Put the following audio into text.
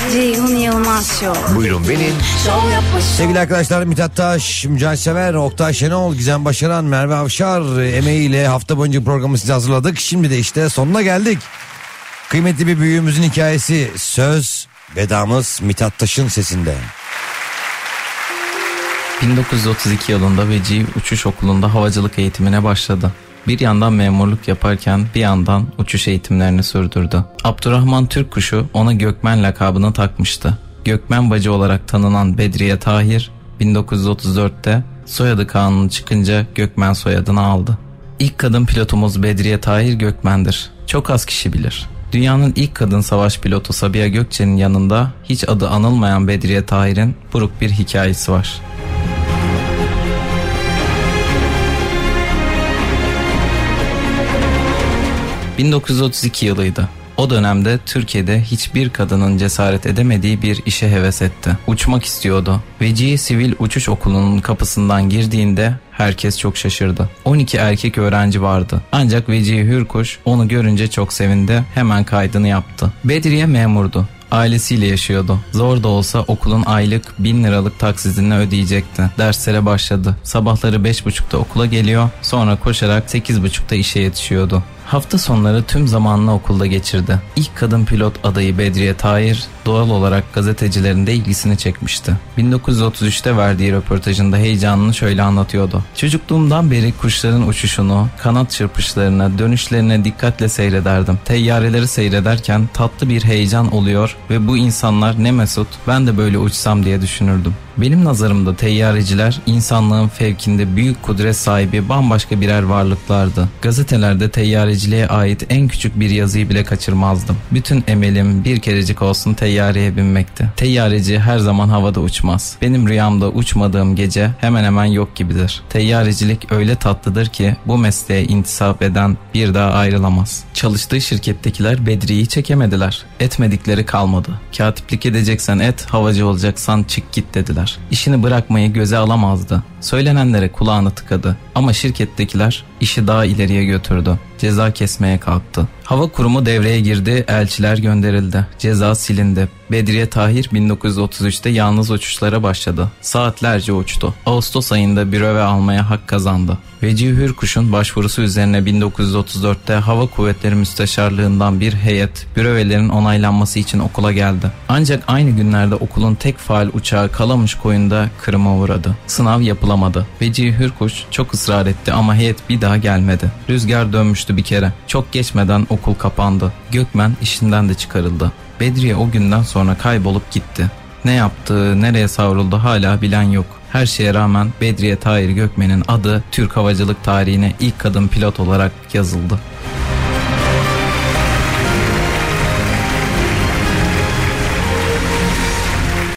Ceyhun Yılmaz Show. Buyurun benim. Sevgili arkadaşlar, Mithat Taş, Mücahit Sever, Oktay Şenol, Gizem Başaran, Merve Avşar emeğiyle hafta boyunca programı size hazırladık. Şimdi de işte sonuna geldik. Kıymetli bir büyüğümüzün hikayesi, söz vedamız Mithat Taş'ın sesinde. 1932 yılında Vecihi Uçuş Okulu'nda havacılık eğitimine başladı. Bir yandan memurluk yaparken bir yandan uçuş eğitimlerini sürdürdü. Abdurrahman Türkkuşu ona Gökmen lakabını takmıştı. Gökmen bacı olarak tanınan Bedriye Tahir 1934'te soyadı kanunu çıkınca Gökmen soyadını aldı. İlk kadın pilotumuz Bedriye Tahir Gökmen'dir. Çok az kişi bilir. Dünyanın ilk kadın savaş pilotu Sabiha Gökçen'in yanında hiç adı anılmayan Bedriye Tahir'in buruk bir hikayesi var. ...1932 yılıydı. O dönemde Türkiye'de hiçbir kadının cesaret edemediği bir işe heves etti. Uçmak istiyordu. Vecihi Sivil Uçuş Okulu'nun kapısından girdiğinde herkes çok şaşırdı. 12 erkek öğrenci vardı. Ancak Vecihi Hürkuş onu görünce çok sevindi. Hemen kaydını yaptı. Bedriye memurdu. Ailesiyle yaşıyordu. Zor da olsa okulun aylık 1000 liralık taksidini ödeyecekti. Derslere başladı. Sabahları 5.30'da okula geliyor. Sonra koşarak 8.30'da işe yetişiyordu. Hafta sonları tüm zamanını okulda geçirdi. İlk kadın pilot adayı Bedriye Tahir doğal olarak gazetecilerin de ilgisini çekmişti. 1933'te verdiği röportajında heyecanını şöyle anlatıyordu. Çocukluğumdan beri kuşların uçuşunu, kanat çırpışlarını, dönüşlerine dikkatle seyrederdim. Teyyareleri seyrederken tatlı bir heyecan oluyor ve bu insanlar ne mesut, ben de böyle uçsam diye düşünürdüm. Benim nazarımda teyyareciler insanlığın fevkinde büyük kudret sahibi bambaşka birer varlıklardı. Gazetelerde teyyareciliğe ait en küçük bir yazıyı bile kaçırmazdım. Bütün emelim bir kerecik olsun teyyareye binmekti. Teyyareci her zaman havada uçmaz. Benim rüyamda uçmadığım gece hemen hemen yok gibidir. Teyyarecilik öyle tatlıdır ki bu mesleğe intisap eden bir daha ayrılamaz. Çalıştığı şirkettekiler Bedriye'yi çekemediler. Etmedikleri kalmadı. Katiplik edeceksen et, havacı olacaksan çık git dediler. İşini bırakmayı göze alamazdı. Söylenenlere kulağını tıkadı. Ama şirkettekiler işi daha ileriye götürdü. Ceza kesmeye kalktı. Hava kurumu devreye girdi, elçiler gönderildi. Ceza silindi. Bedriye Tahir 1933'te yalnız uçuşlara başladı. Saatlerce uçtu. Ağustos ayında büröve almaya hak kazandı. Vecihi Hürkuş'un başvurusu üzerine 1934'te Hava Kuvvetleri Müsteşarlığından bir heyet bürövelerin onaylanması için okula geldi. Ancak aynı günlerde okulun tek faal uçağı Kalamışkoyun'da kırıma uğradı. Sınav yapılamadı. Vecihi Hürkuş çok ısrar etti ama heyet bir daha gelmedi. Rüzgar dönmüştü bir kere. Çok geçmeden okul kapandı. Gökmen işinden de çıkarıldı. Bedriye o günden sonra kaybolup gitti. Ne yaptığı, nereye savruldu hala bilen yok. Her şeye rağmen Bedriye Tahir Gökmen'in adı Türk havacılık tarihine ilk kadın pilot olarak yazıldı.